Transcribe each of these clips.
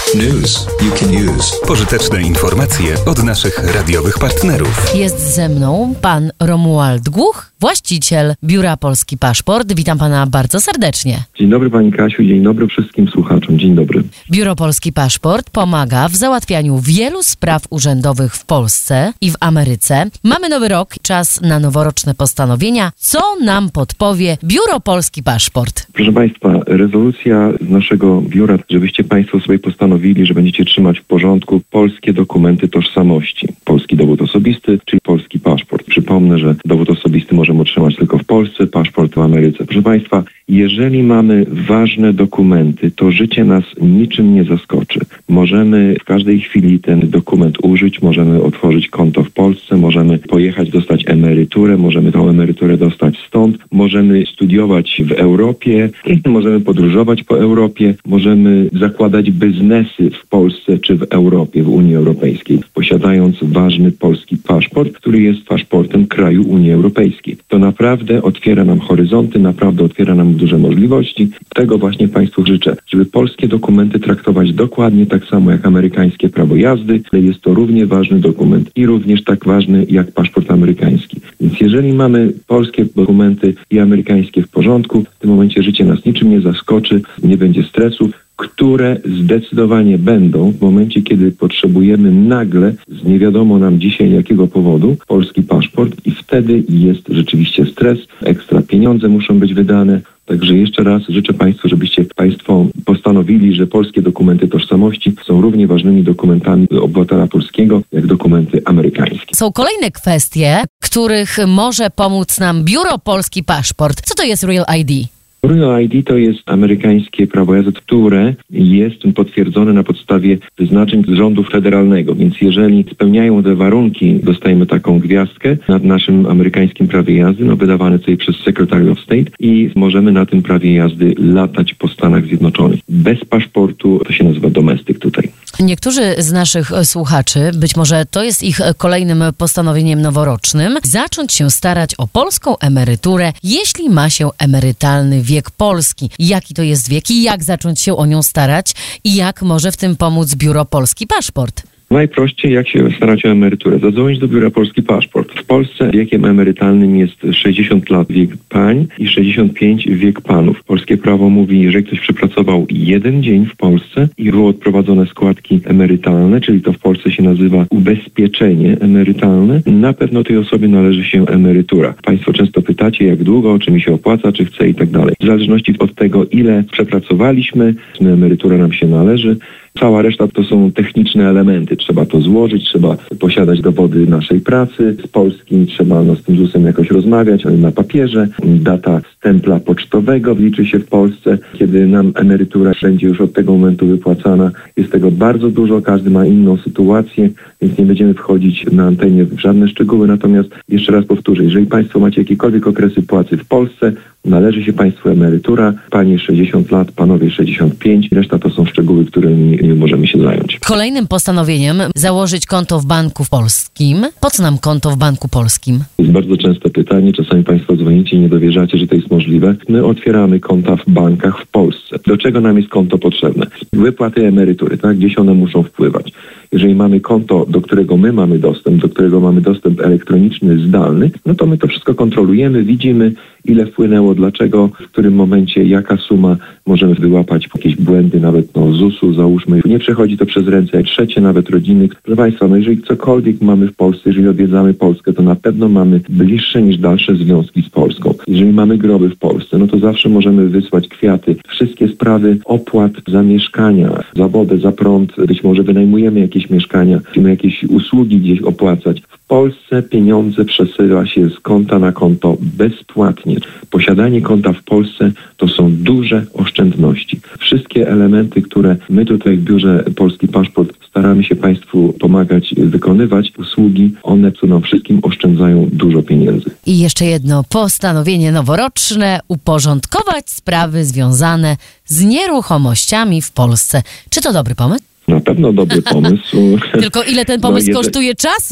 News you can use. Pożyteczne informacje od naszych radiowych partnerów. Jest ze mną pan Romuald Głuch, właściciel Biura Polski Paszport. Witam pana bardzo serdecznie. Dzień dobry pani Kasiu, dzień dobry wszystkim słuchaczom. Dzień dobry. Biuro Polski Paszport pomaga w załatwianiu wielu spraw urzędowych w Polsce i w Ameryce. Mamy nowy rok, czas na noworoczne postanowienia. Co nam podpowie Biuro Polski Paszport? Proszę państwa, rezolucja z naszego biura, żebyście państwo sobie postanowili, że będziecie trzymać w porządku polskie dokumenty tożsamości. Polski dowód osobisty, czyli polski paszport. Przypomnę, że dowód osobisty możemy otrzymać tylko w Polsce, paszport w Ameryce. Proszę państwa, jeżeli mamy ważne dokumenty, to życie nas niczym nie zaskoczy. Możemy w każdej chwili ten dokument użyć, możemy otworzyć konto w Polsce, możemy pojechać, dostać emeryturę, możemy tą emeryturę dostać stąd, możemy studiować w Europie, możemy podróżować po Europie, możemy zakładać biznesy w Polsce czy w Europie, w Unii Europejskiej, posiadając ważny polski paszport, który jest paszportem kraju Unii Europejskiej. To naprawdę otwiera nam horyzonty, naprawdę otwiera nam duże możliwości. Tego właśnie państwu życzę, żeby polskie dokumenty traktować dokładnie tak samo jak amerykańskie prawo jazdy. Jest to równie ważny dokument i również tak ważny jak paszport amerykański. Więc jeżeli mamy polskie dokumenty i amerykańskie w porządku, w tym momencie życie nas niczym nie zaskoczy, nie będzie stresu, które zdecydowanie będą w momencie, kiedy potrzebujemy nagle, z nie wiadomo nam dzisiaj jakiego powodu, polski paszport i wtedy jest rzeczywiście stres, ekstra pieniądze muszą być wydane. Także jeszcze raz życzę państwu, żebyście państwo postanowili, że polskie dokumenty tożsamości są równie ważnymi dokumentami obywatela polskiego, jak dokumenty amerykańskie. Są kolejne kwestie, których może pomóc nam Biuro Polski Paszport. Co to jest Real ID? Real ID to jest amerykańskie prawo jazdy, które jest potwierdzone na podstawie wyznaczeń z rządu federalnego, więc jeżeli spełniają te warunki, dostajemy taką gwiazdkę nad naszym amerykańskim prawie jazdy, wydawane tutaj przez Secretary of State i możemy na tym prawie jazdy latać po Stanach Zjednoczonych. Bez paszportu to się nazywa domestyk tutaj. Niektórzy z naszych słuchaczy, być może to jest ich kolejnym postanowieniem noworocznym, zacząć się starać o polską emeryturę, jeśli ma się emerytalny wiek polski. Jaki to jest wiek i jak zacząć się o nią starać i jak może w tym pomóc Biuro Polski Paszport? Najprościej, jak się starać o emeryturę. Zadzwonić do Biura Polski Paszport. W Polsce wiekiem emerytalnym jest 60 lat wiek pań i 65 wiek panów. Polskie prawo mówi, jeżeli ktoś przepracował 1 dzień w Polsce i było odprowadzone składki emerytalne, czyli to w Polsce się nazywa ubezpieczenie emerytalne, na pewno tej osobie należy się emerytura. Państwo często pytacie, jak długo, czy mi się opłaca, czy chce i tak dalej. W zależności od tego, ile przepracowaliśmy, emerytura nam się należy. Cała reszta to są techniczne elementy. Trzeba to złożyć, trzeba posiadać dowody naszej pracy z Polski, trzeba z tym ZUS-em jakoś rozmawiać, ale na papierze. Data stempla pocztowego liczy się w Polsce, kiedy nam emerytura będzie już od tego momentu wypłacana. Jest tego bardzo dużo, każdy ma inną sytuację, więc nie będziemy wchodzić na antenie w żadne szczegóły. Natomiast jeszcze raz powtórzę, jeżeli państwo macie jakiekolwiek okresy płacy w Polsce, należy się państwu emerytura, panie 60 lat, panowie 65, reszta to są szczegóły, którymi nie możemy się zająć. Kolejnym postanowieniem założyć konto w Banku Polskim. Po co nam konto w Banku Polskim? To jest bardzo częste pytanie, czasami państwo dzwonicie i nie dowierzacie, że to jest możliwe. My otwieramy konta w bankach w Polsce. Do czego nam jest konto potrzebne? Wypłaty emerytury, tak? Gdzieś one muszą wpływać. Jeżeli mamy konto, do którego my mamy dostęp, do którego mamy dostęp elektroniczny, zdalny, no to my to wszystko kontrolujemy, widzimy, ile wpłynęło, dlaczego, w którym momencie, jaka suma, możemy wyłapać jakieś błędy nawet ZUS-u, załóżmy. Nie przechodzi to przez ręce trzecie, nawet rodziny. Proszę państwa, jeżeli cokolwiek mamy w Polsce, jeżeli odwiedzamy Polskę, to na pewno mamy bliższe niż dalsze związki z Polską. Jeżeli mamy groby w Polsce, no to zawsze możemy wysłać kwiaty. Wszystkie sprawy opłat za mieszkania, za wodę, za prąd, być może wynajmujemy jakieś mieszkania, musimy jakieś usługi gdzieś opłacać. W Polsce pieniądze przesyła się z konta na konto bezpłatnie. Posiadanie konta w Polsce to są duże oszczędności. Wszystkie elementy, które my tutaj w Biurze Polski Paszport staramy się państwu pomagać wykonywać, usługi, one tu nam wszystkim oszczędzają dużo pieniędzy. I jeszcze jedno postanowienie noworoczne, uporządkować sprawy związane z nieruchomościami w Polsce. Czy to dobry pomysł? Na pewno dobry pomysł. Tylko ile ten pomysł kosztuje czasu?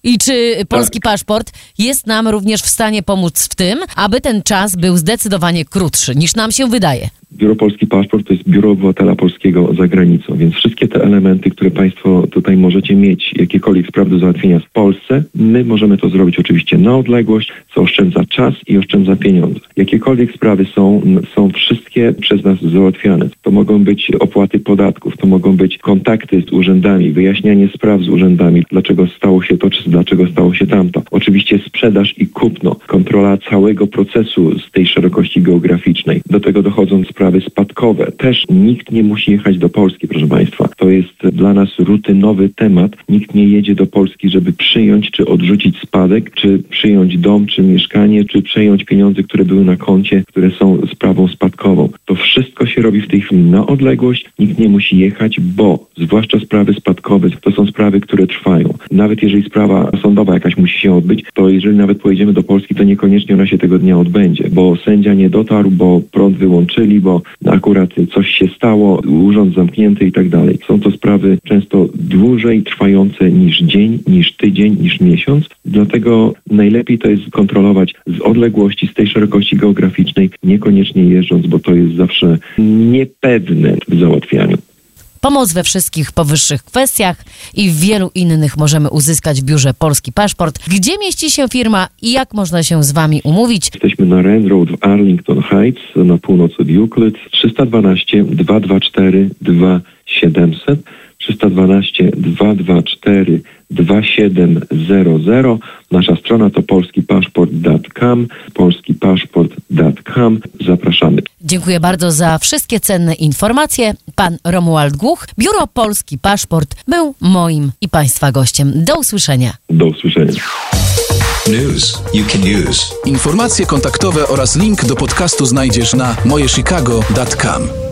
I czy polski paszport jest nam również w stanie pomóc w tym, aby ten czas był zdecydowanie krótszy niż nam się wydaje? Biuro Polski Paszport to jest biuro obywatela polskiego za granicą, więc wszystkie te elementy, które Państwo tutaj możecie mieć, jakiekolwiek sprawy do załatwienia w Polsce, my możemy to zrobić oczywiście na odległość, co oszczędza czas i oszczędza pieniądze. Jakiekolwiek sprawy są wszystkie przez nas załatwiane. To mogą być opłaty podatków, to mogą być kontakty z urzędami, wyjaśnianie spraw z urzędami, dlaczego stało się to, czy dlaczego stało się tamto. Oczywiście sprzedaż i kupno, kontrola całego procesu z tej szerokości geograficznej. Do tego dochodzą sprawy spadkowe. Też nikt nie musi jechać do Polski, proszę Państwa. To jest dla nas rutynowy temat. Nikt nie jedzie do Polski, żeby przyjąć czy odrzucić spadek, czy przyjąć dom, czy mieszkanie, czy przejąć pieniądze, które były na koncie, które są sprawą spadkową. To wszystko się robi w tej chwili na odległość. Nikt nie musi jechać, bo zwłaszcza sprawy spadkowe to są sprawy, które trwają. Nawet jeżeli sprawa sądowa jakaś musi się odbyć, to jeżeli nawet pojedziemy do Polski, to niekoniecznie ona się tego dnia odbędzie, bo sędzia nie dotarł, bo prąd wyłączyli, bo akurat coś się stało, urząd zamknięty i tak dalej. Są to sprawy często dłużej trwające niż dzień, niż tydzień, niż miesiąc. Dlatego najlepiej to jest kontrolować z odległości, z tej szerokości geograficznej, niekoniecznie jeżdżąc, bo to jest zawsze niepewne w załatwianiu. Pomoc we wszystkich powyższych kwestiach i w wielu innych możemy uzyskać w biurze Polski Paszport. Gdzie mieści się firma i jak można się z Wami umówić? Jesteśmy na Rand Road w Arlington Heights, na północ od Euclid, 312 224 2700, 312 224 2700. Nasza strona to polskipaszport.com, polskipaszport.com. Zapraszamy. Dziękuję bardzo za wszystkie cenne informacje. Pan Romuald Głuch, Biuro Polski Paszport, był moim i Państwa gościem. Do usłyszenia. Do usłyszenia. News you can use. Informacje kontaktowe oraz link do podcastu znajdziesz na mojechicago.com.